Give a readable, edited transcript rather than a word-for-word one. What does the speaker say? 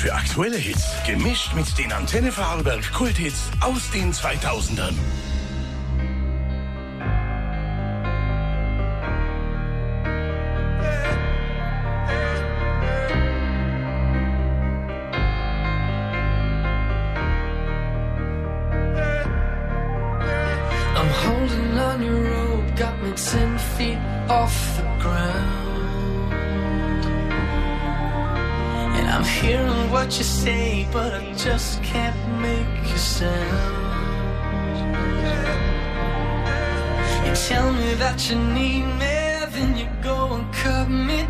für aktuelle Hits, gemischt mit den Antenne Vorarlberg Kulthits aus den 2000ern. I'm holding on your rope, got me 10 feet off the ground. And I'm hearing what you say, but I just can't make you sound. You tell me that you need me, then you go and cut me